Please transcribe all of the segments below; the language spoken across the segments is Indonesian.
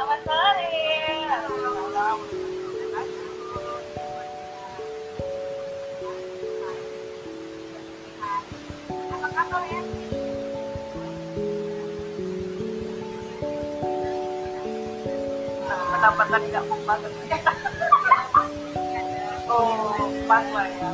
Selamat sore. Apa kabar ya? Kenapa tadi nggak masuk? Oh, pas lah ya.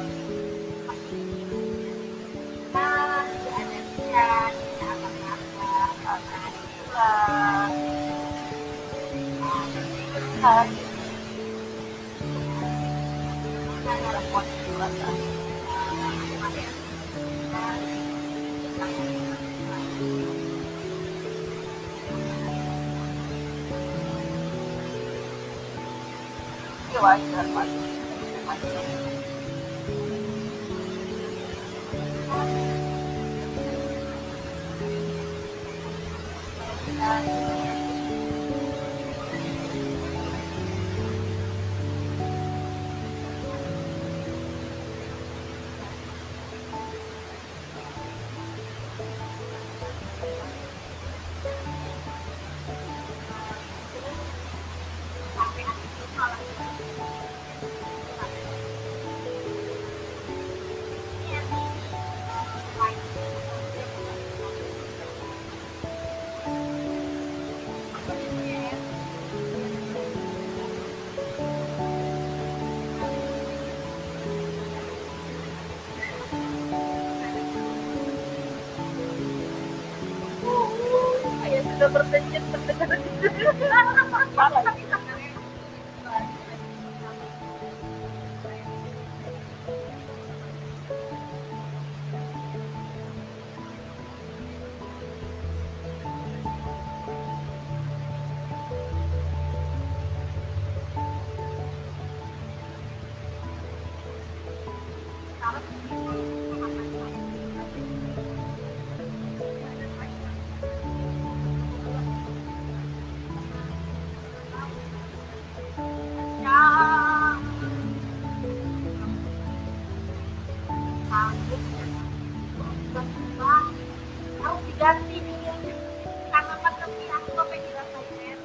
Wajar, saya sudah berdenyut terdengar. Harus diganti nih karena pandemi aku sampai dirasain.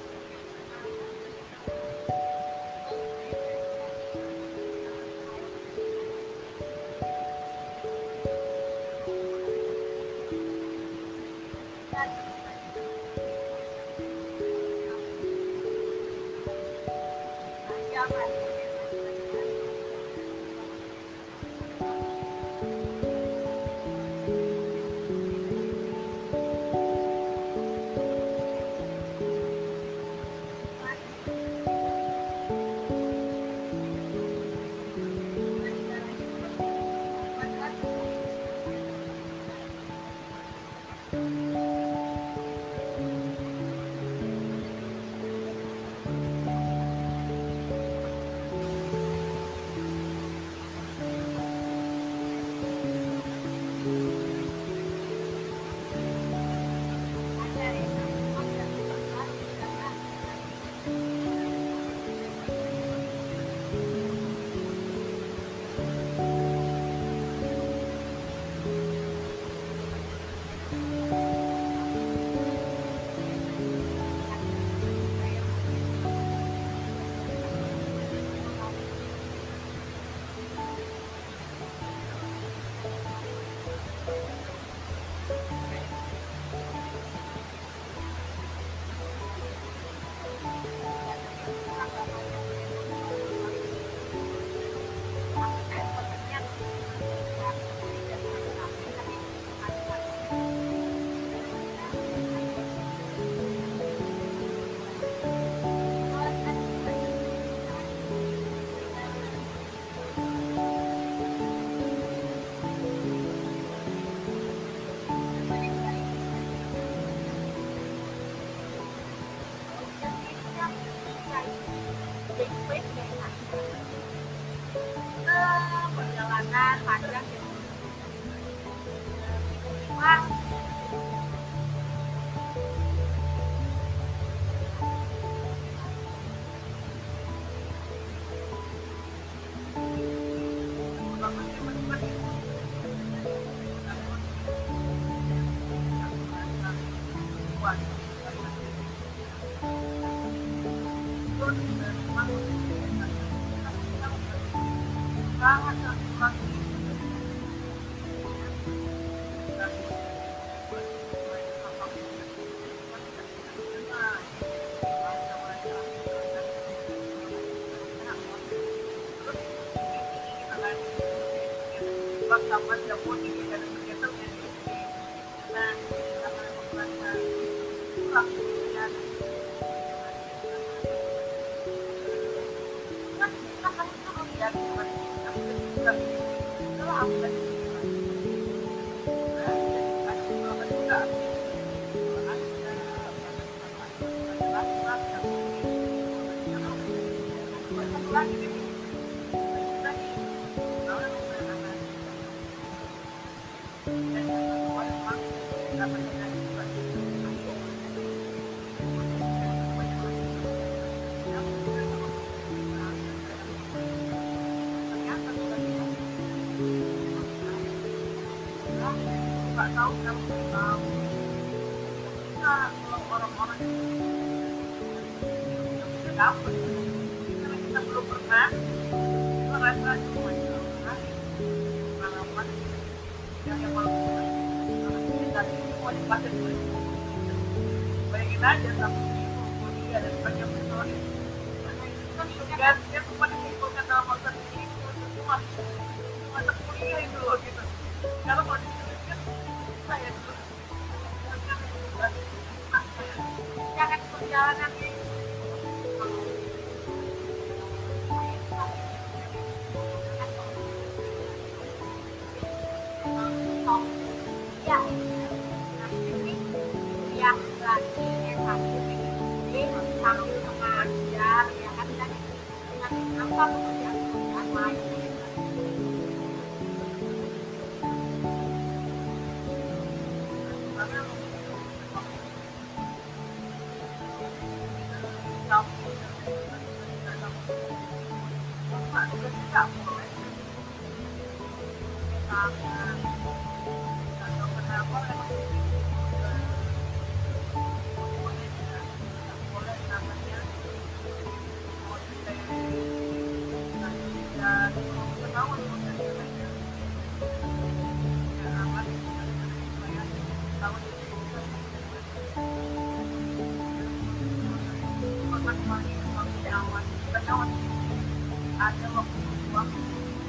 Perjalanan panjang gitu. Wah, banget lagi. Sama dapur ini dan ternyata menjadi nah sama merasa kurang ya kan kita kan terus ya gimana aku juga kalau aku kan ada juga lagi nggak tahu kalau tahu kalau orang-orang yang bisa dapat karena kita belum pernah merasa cuma pengalaman yang kalau kita semua dipakai bayangin aja satu minggu kuliah dan banyak persoalan kan juga dia sempat dikumpulkan dalam masa ini semua masa kuliah itu loh gitu kalau mau dituliskan saya dulu jangan perjalanan ini ya yang lagi satu ini sambil mengajar ya kan dan dengan apa pekerjaan lain ada waktu waktu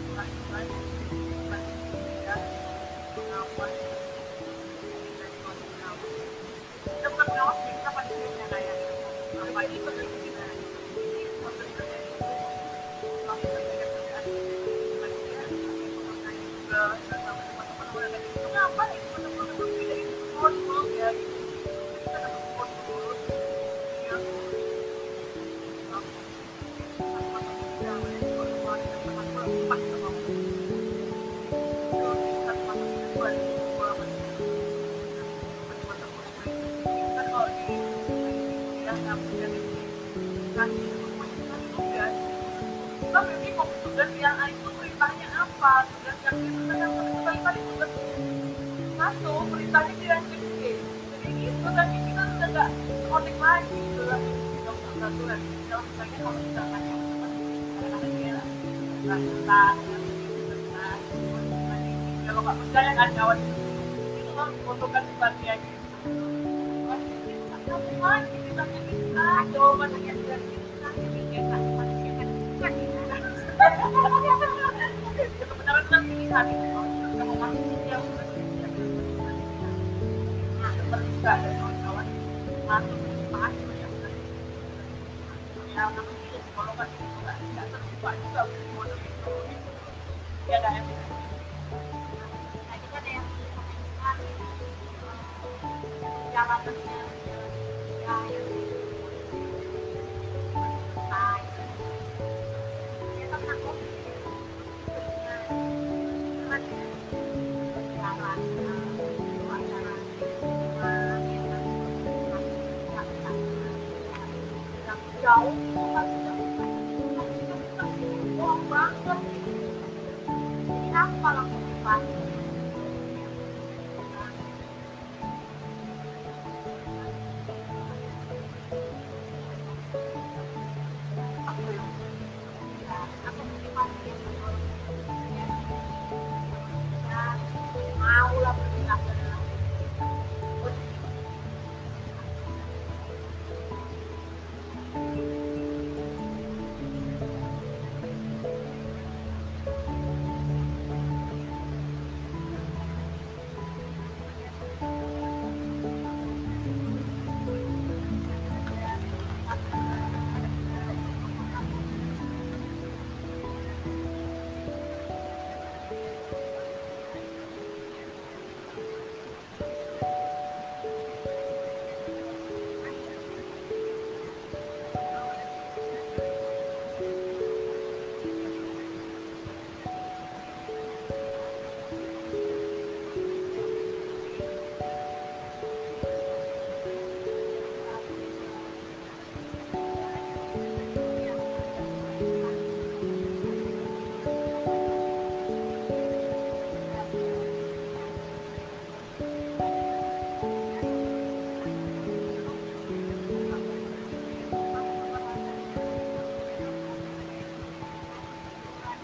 tugas yang itu perintahnya apa tugas yang itu kan kali tugas satu perintahnya dirangkul jadi gitu tadi kita udah nggak connect lagi gitu lah peraturan kalau misalnya kalau misalkan kadang-kadang dia rasa kalau nggak percaya kan kawan itu kan fotokan bagiannya apa lagi kita jawaban yang dari kita bikin manusia kan kebenaran kan pilihan kamu manusia seperti juga ada kawan-kawan masuk masuk yang namanya psikolog kan juga tidak terbuka juga model itu ya ada yang tadi kan ada yang jalanannya ya yang jauh bohong banget jadi apa langsung dipasang aku motivasi yang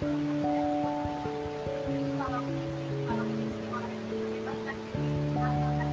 kalau kalau orang itu bebaskan diri melakukan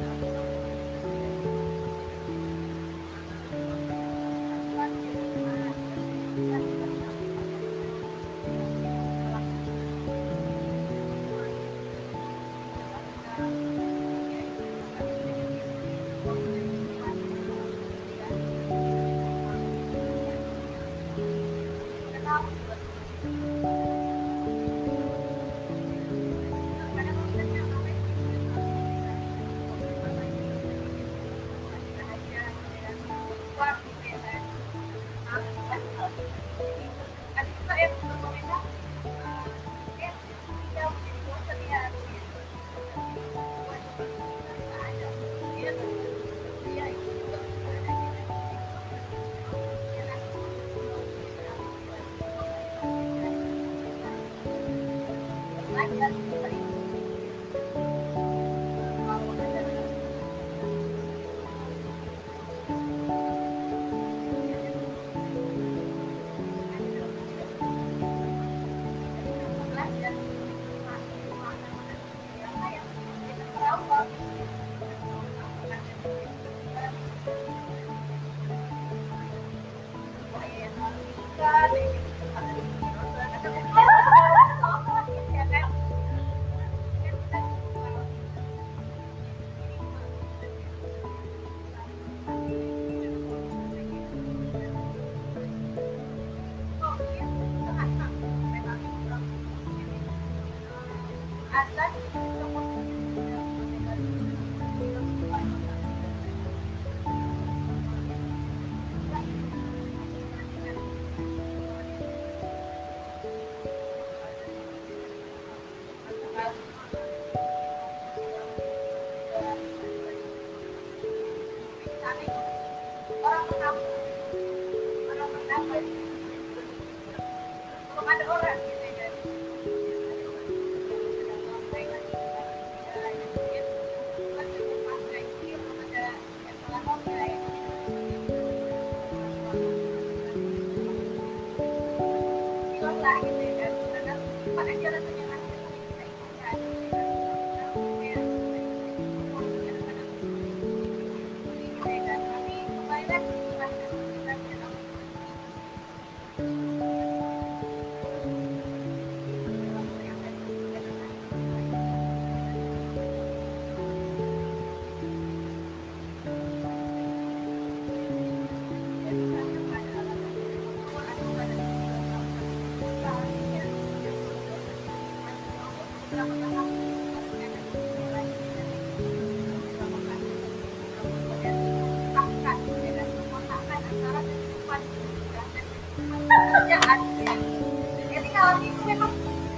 jadi kalau itu memang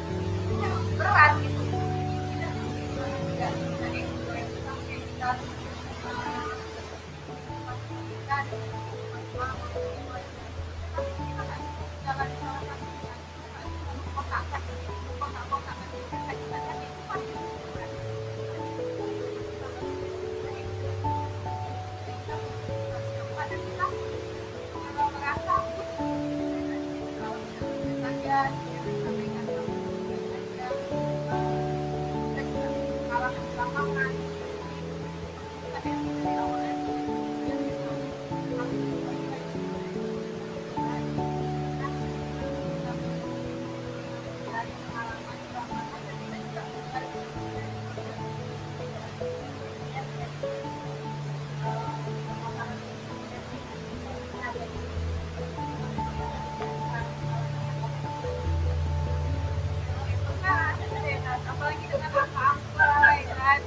berat gitu tidak sampai kita apalagi dengan apa-apa ya kan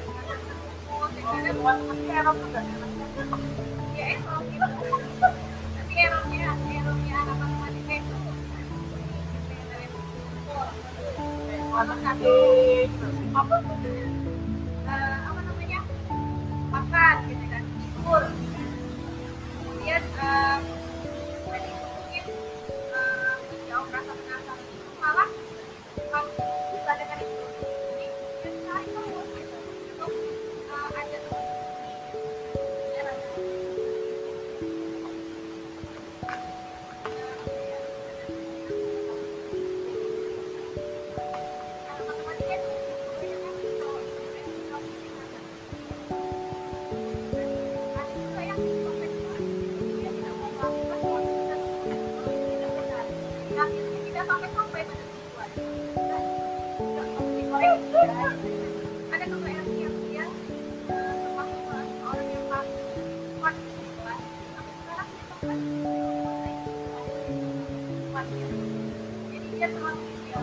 tapi error tuh gak enak ya error gitu tapi errornya anak matematika itu anak adik apa apa namanya makan gitu kan tidur kemudian tadi mungkin jauh rasa penasaran itu malah kamu bisa dengan itu jadi cari terus gitu untuk ada tuh tidak sampai-sampai pada tujuan. Ada kebayang yang dia termasuk orang yang paling kuat di kelas, tapi sekarang dia bahkan kuat ya. Jadi dia terlalu ideal.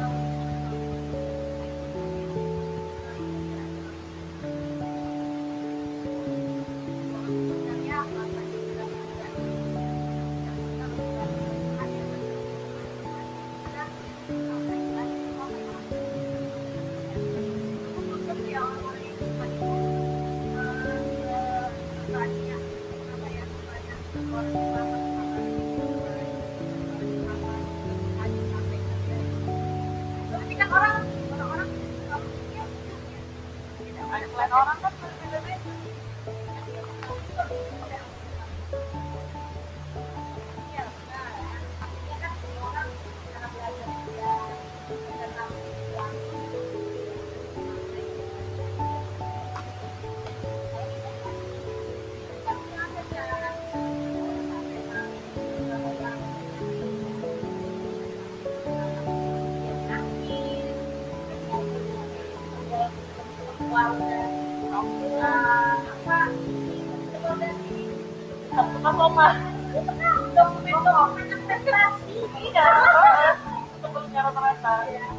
Orang kan berbeda-beda. Iya, benar. Artinya kan semua orang cara belajar dia tentang Koma dokumen prestasi iya sebelumnya rata-rata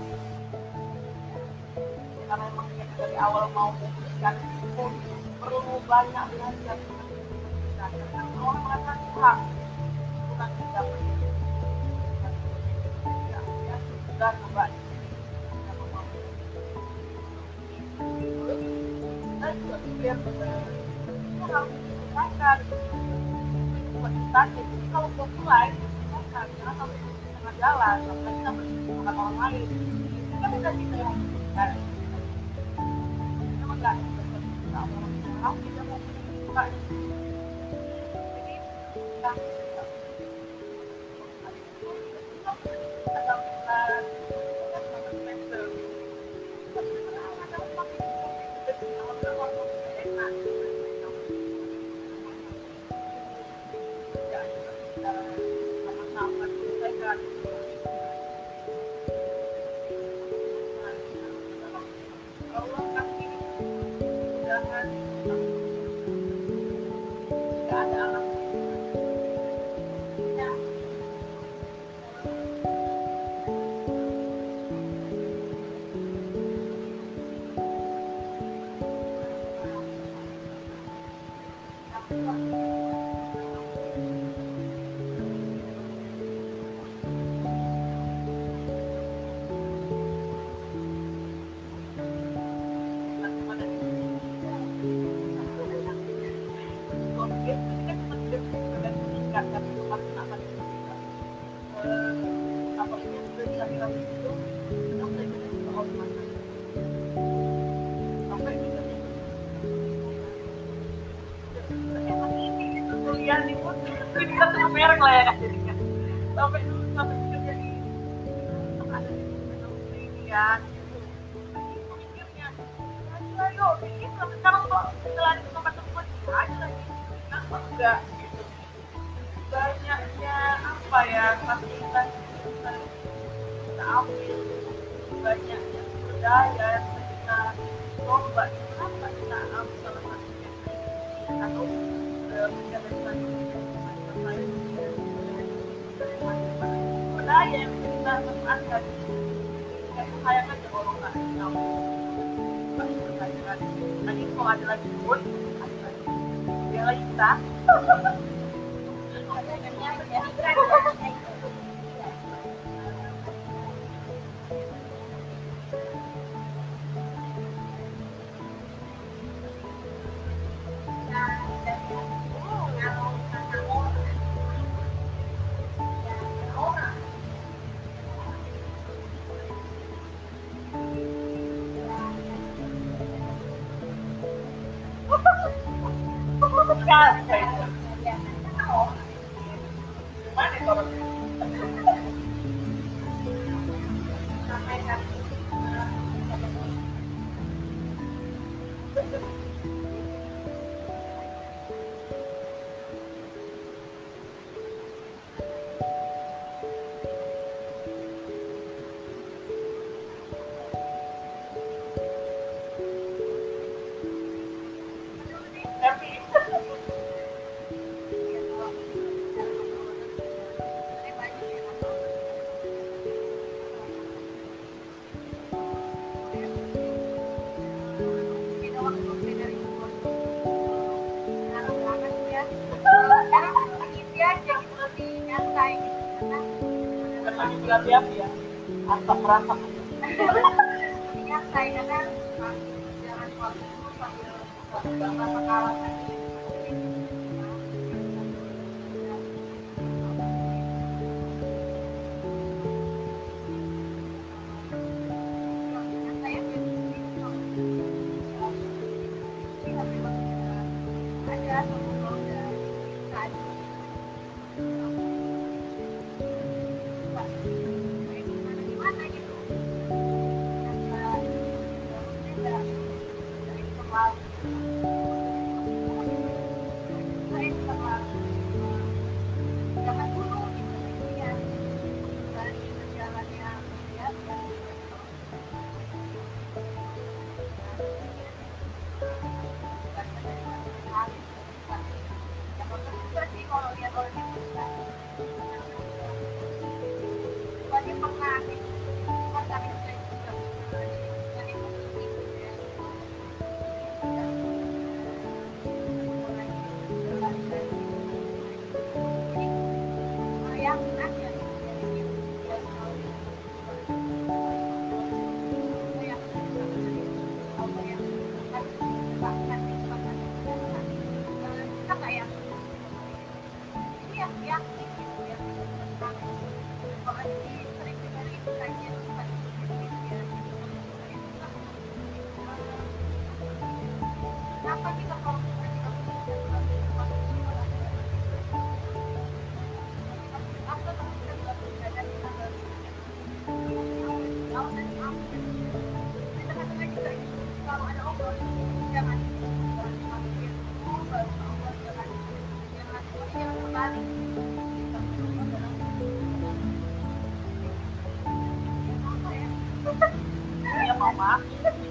karena memang kita dari awal mau memberikan itu perlu banyak belajar karena orang merasa kurang tidak ya sudah coba kita juga biar kita harus diselesaikan jadi kalau mau mulai karena kalau di tengah jalan apalagi kita berhubungan orang lain kita bisa diterima kita enggak orang tidak mau buka jadi kita merek lah ya jadinya sampai kerja di ada di ini ya mikirnya ayo bikin sekarang kok setelah di tempat-tempat aja lagi kenapa enggak gitu banyaknya apa ya fasilitas kita ambil banyaknya budaya yang kita coba kenapa kita ambil salah satunya atau menjalankan budaya yang kita manfaatkan sayang aja orang nggak tahu nanti kalau ada lagi pun ada lagi yang lagi kita ada yang berjadi panas berapi-api ya, asap merasap. Nyantai karena jangan waktu itu sambil gambar makalah tadi. Nyantai aja. Ada kalau udah saat gimana gitu. Jangan dulu gitu ya dari berjalannya ya sih kalau lihat orang itu banyak pernah kan kami juga dari musik ya yang aja kita kayak ini yang gitu ya kalau ini sering dari kajian kenapa kita kalau kalau ada obat jangan kembali Ya mau maaf.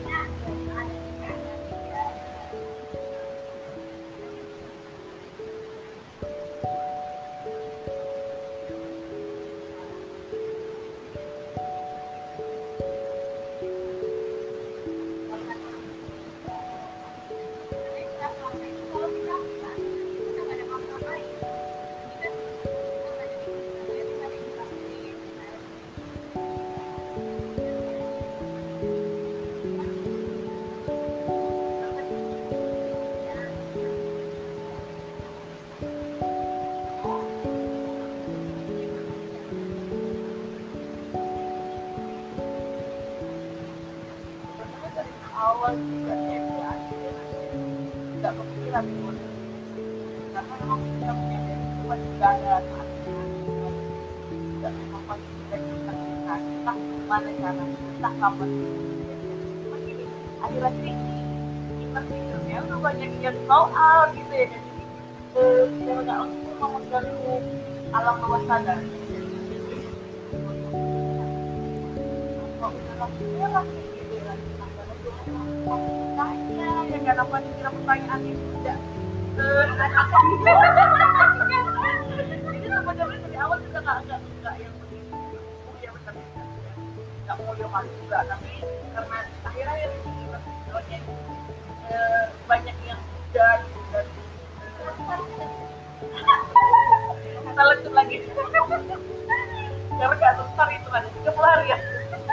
Awal juga ya tidak kepikiran karena memang kita punya cuma juga ada tidak memang pasti kita entah gimana cara entah kapan begini akhir-akhir ini kita pikirnya udah banyak yang soal gitu ya jadi kita nggak langsung mau mengganggu alam bawah sadar kalau kita langsung lah gitu ya tanya ya kan apa dikira pertanyaan itu tidak jadi sebenarnya dari awal kita nggak yang begitu ya benar nggak mau lihat juga tapi karena akhir-akhir ini banyak banyak yang udah gitu dan kita lanjut lagi karena nggak besar itu ada 30 hari ya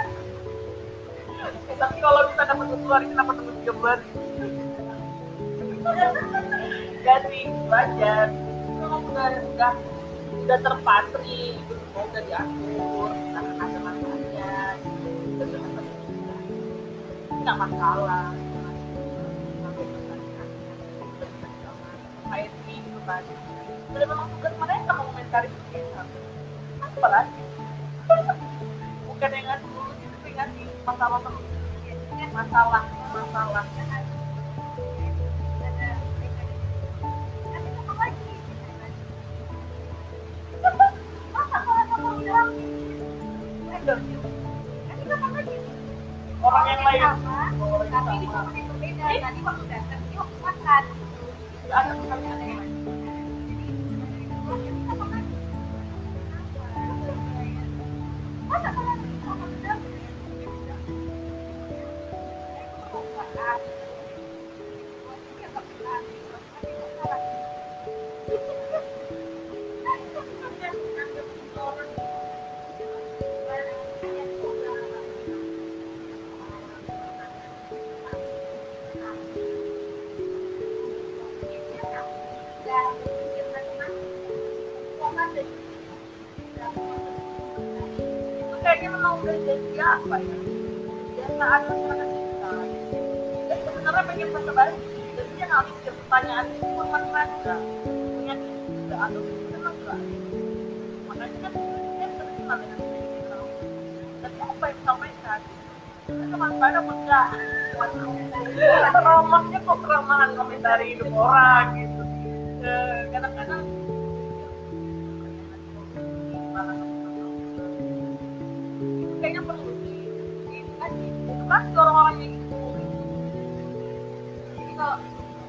tapi kalau bisa dapat 10 hari kenapa dapat 30 hari jadi belajar memang udah terpatri mau udah diatur karena ada manfaatnya nggak masalah kayak ini gitu kan sudah memang tugas mereka mengomentari kita apa lagi bukan yang ngasih dulu itu tapi ngasih masalah terus masalah orang yang lain tapi di tempat itu beda tadi waktu datang dia waktu makan ada pertanyaan yang lain masa kalau kita makan sedang kayaknya memang udah jadi apa ya, kebiasaan masyarakat kita. Dan sebenarnya pengen basa-basi, jadi dia ngambil pertanyaan itu buat masyarakat punya juga atau memang enggak. Makanya kan dia terkenal dengan kriminal. Tapi apa yang disampaikan? Kita cuma pada enggak. Romahnya kok keramahan komentari hidup orang gitu. Kadang-kadang kayaknya perlu edukasi orang-orang yang itu. Jadi kalau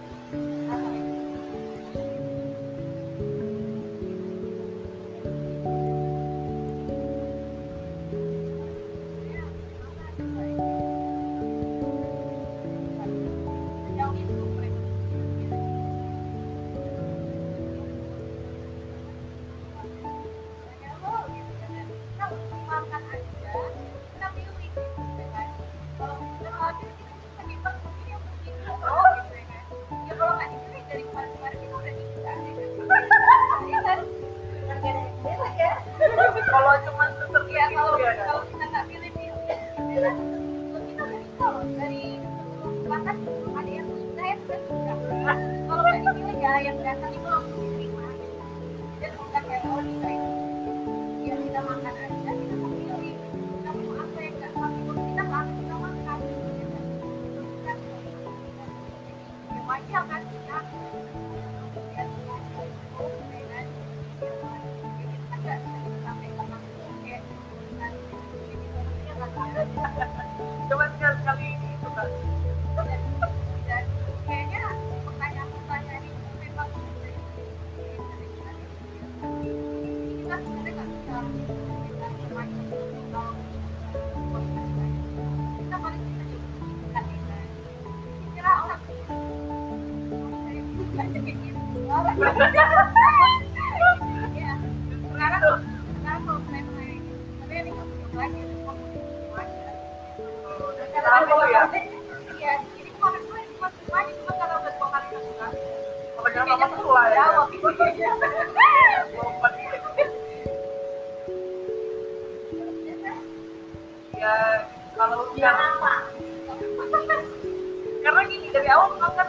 kalau cuma seperti ya itu ya kalau kita nggak pilih-pilih ya kita udah bisa loh dari bahkan ada yang sudah yang sudah suka kalau nggak dipilih ya yang datang itu langsung diterima dan bukan kayak oh kita ini ya kita makan aja kita mau pilih kita mau apa yang nggak tapi kalau kita langsung kita makan ya wajar kan kita cuma sekali ini itu kan. dan kayaknya pertanyaan-pertanyaan itu memang kita sebenarnya nggak bisa macam kita paling bisa juga kira orang banyak kayak gitu ya sekarang kalau saya tapi ini nggak punya lagi Tahu ya. iya jadi kemarin gue cuma cuma karena udah 2 kali kan Makanya mama pula ya. jawab Ya kalau karena gini dari awal kan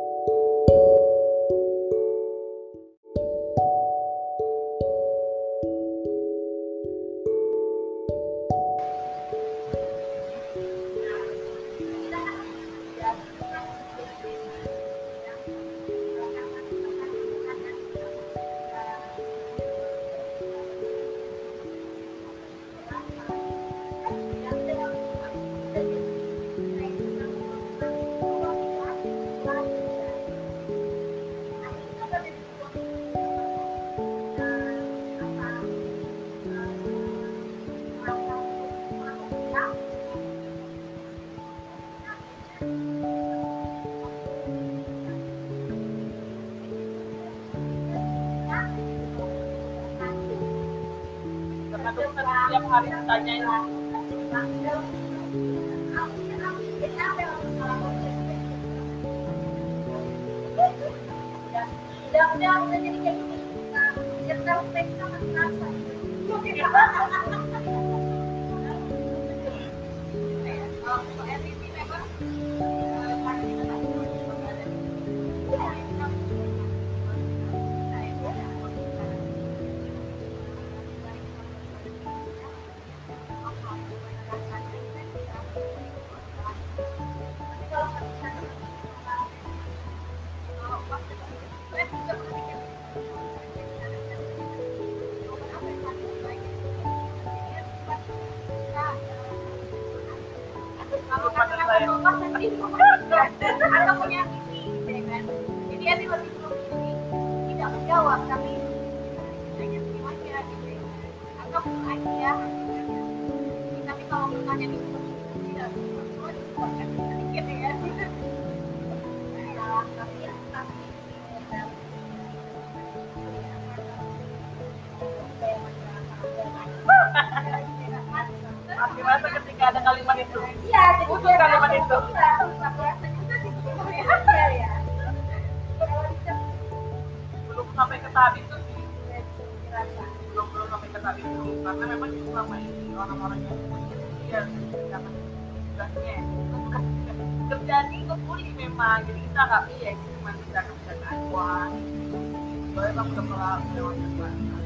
tiap hari ditanyain udah jadi kayak gini nyetel teks sama terasa kalau MVP memang atau punya visi, ya kan? Jadi dia lebih memilih tidak menjawab, tapi hanya terima aja gitu. Atau aja, tapi kalau bertanya di sini tidak sedikit ya. Tapi masa ketika ada kalimat itu Iya, jadi khusus kalimat itu ya. belum sampai ke tahap itu sih belum sampai ke saat itu karena memang itu selama ini orang-orang yang dia jangan tugasnya kerjaan ini kebuli memang jadi kita nggak iya cuma bisa kerjaan uang soalnya memang udah melewati masa.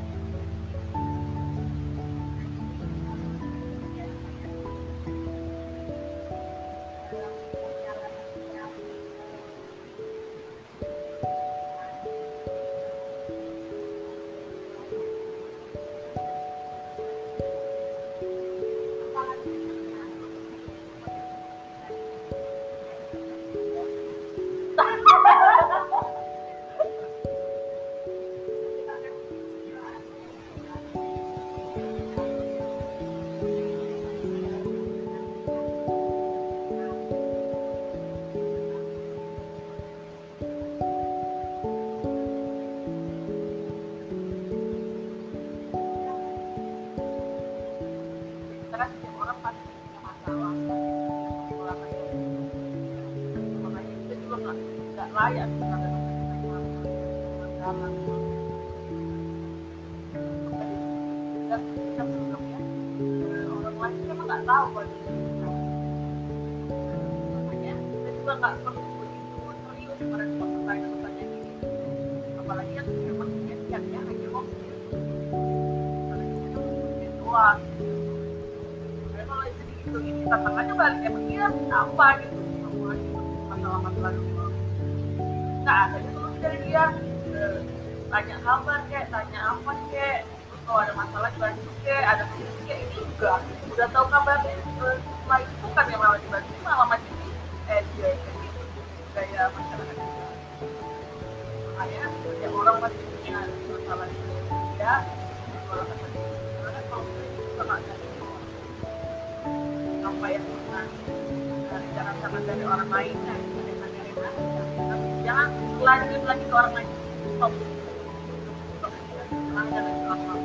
Karena setiap orang pasti punya masalah makanya kita juga nggak layak kita ada masalah kita sebelumnya orang lain kita emang nggak tahu kalau makanya kita juga nggak perlu begitu serius merespon pertanyaan ini apalagi yang memang niatnya hanya ngomong apalagi kita ngomongin doang kalau itu gitu ini tantangannya balik emang dia apa gitu masalah-masalah dulu nggak ada solusi dari dia tanya kabar kek tanya apa kek terus kalau ada masalah dibantu kek ada solusi kek ini enggak udah tahu kabarnya setelah itu bukan yang malah dibantu malah macam ini dia kayak gitu gaya masyarakat kita makanya setiap orang pasti punya masalah dia kalau kata dia karena kalau kita nggak ada apa yang pernah dari jangan dari orang lain jangan lanjut lagi ke orang lain stop jangan ke orang lain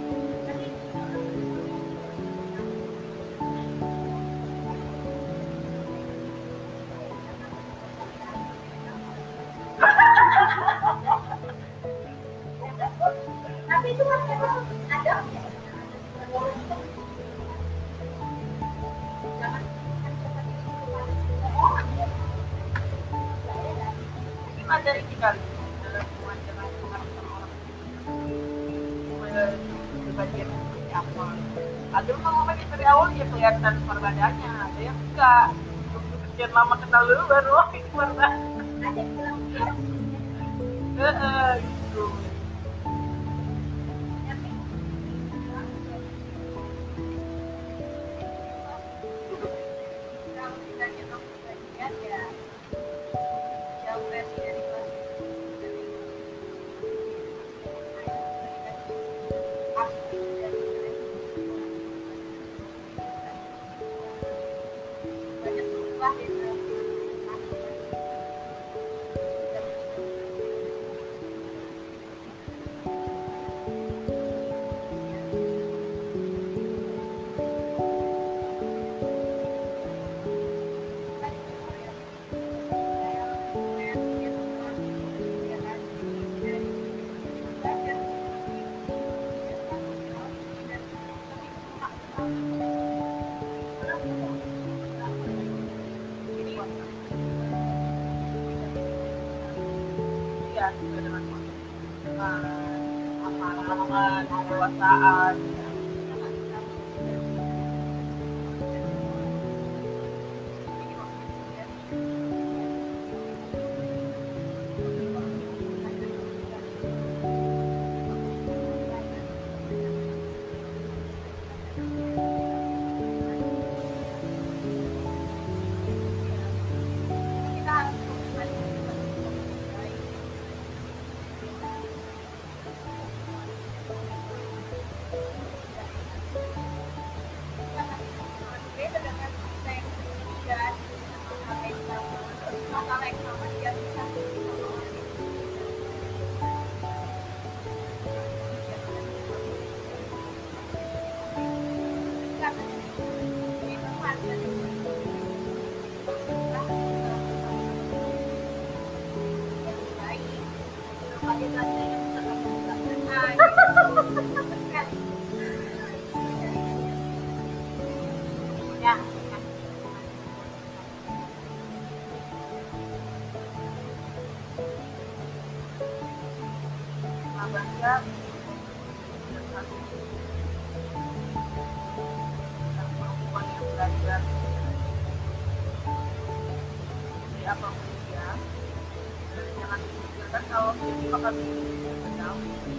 tapi itu kan ada dari kita dalam wawancara orang bagian seperti apa ada yang ngomongnya dari awal ya kelihatan perbedaannya ada yang enggak sekian lama kenal dulu baru ini perbedaan ada yang bilang gitu ya juga dengan pengalaman kedewasaan ada bahasa yang bisa kamu gunakan. dia satu perempuan yang belajar di apapun dia, jangan dipikirkan kalau dia bakal jauh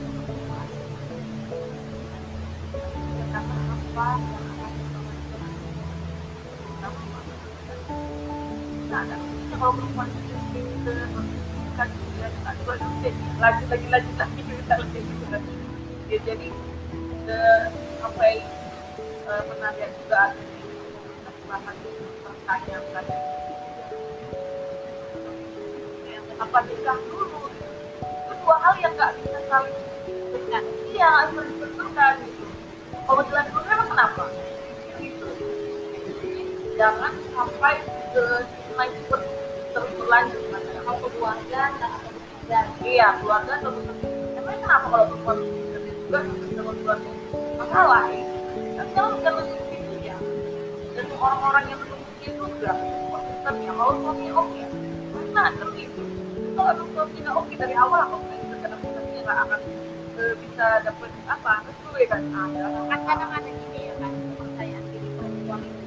karena apa yang akan nah, ada kalau perempuan itu kan dia nggak dua lanjut lagi ya, jadi sampai pernah lihat juga ada di bahkan pertanyaan tadi apa nikah dulu itu dua hal yang nggak bisa saling iya harus dibenturkan gitu. Kalau jalan dulu memang kenapa gitu. Jangan sampai ke naik terus berlanjut kalau keluarga dan iya keluarga terus emang kenapa kalau perempuan juga sama keluarga masalah kan kalau itu ya dan orang-orang yang mungkin juga maksudnya kalau suaminya oke mana tertipu kalau suaminya oke dari awal aku kadang-kadang nggak akan bisa dapet apa sesuai kan ada kadang-kadang gini ya kan kepercayaan diri perempuan itu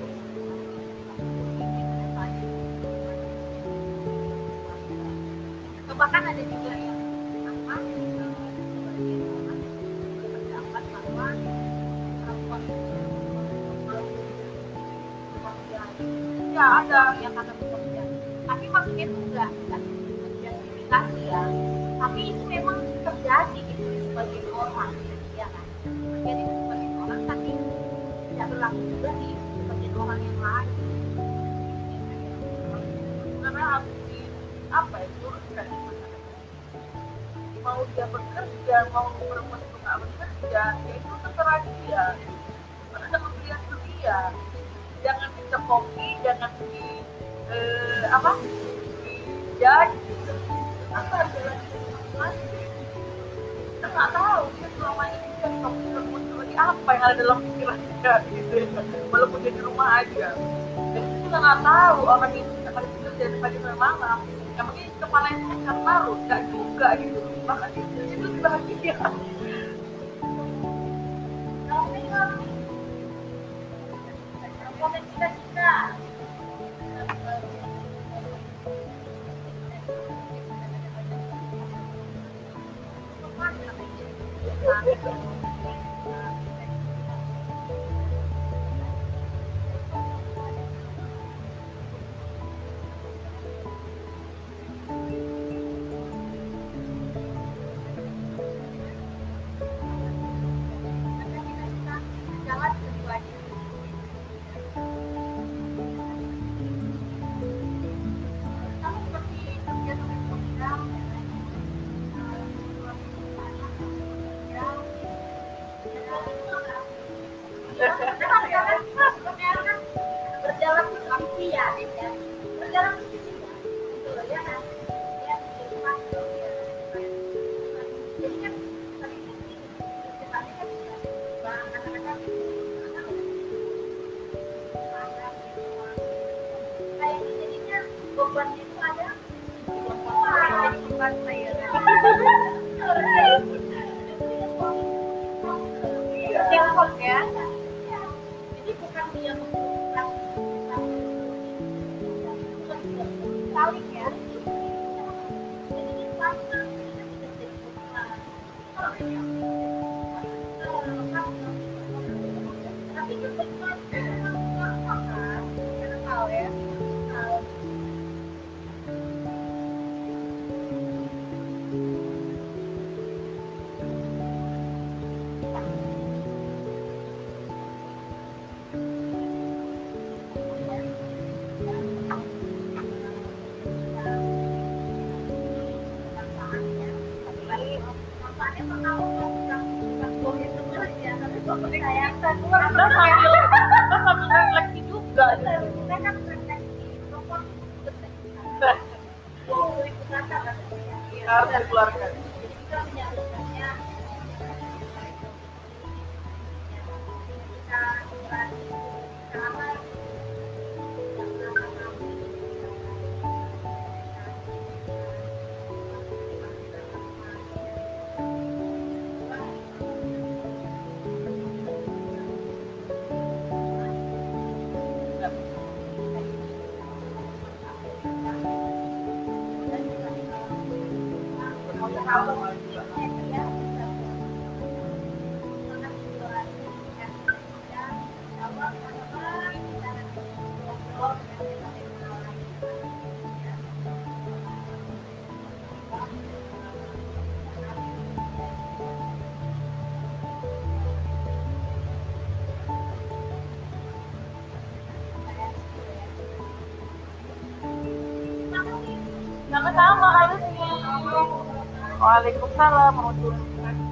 bahkan ada juga yang apa sebagian orang berpendapat bahwa perempuan ya ada yang kata bekerja tapi maksudnya itu enggak justifikasi ya tapi itu memang terjadi gitu di sebagian orang ya kan terjadi di sebagian orang tapi tidak berlaku juga di sebagian orang yang lain karena harus di apa itu mau dia bekerja mau perempuan itu nggak bekerja ya itu terserah dia karena dengan pilihan dia jangan dicekoki jangan di apa dijudge apa jalan kita nggak tahu dia selama ini dia dicekoki lagi apa yang ada dalam pikirannya gitu ya walaupun dia di rumah aja dan kita juga nggak tahu orang ini akan bekerja dari pagi sampai malam yang mungkin kepala itu kan baru nggak juga gitu bahkan itu bahagia komen kita berjalan bersama ya berjalan bersama ya kan ya jadi kan sering ceritanya kan anak-anak kayaknya jadinya bebannya itu ada beban saya telepon ya jadi bukan dia membutuhkan saling ya jadi kita tapi kita tahu ya sambil refleksi juga kita kan refleksi harus dikeluarkan jadi kita menyalurkannya Sama-sama, Kak Lucy. Waalaikumsalam warahmatullahi wabarakatuh.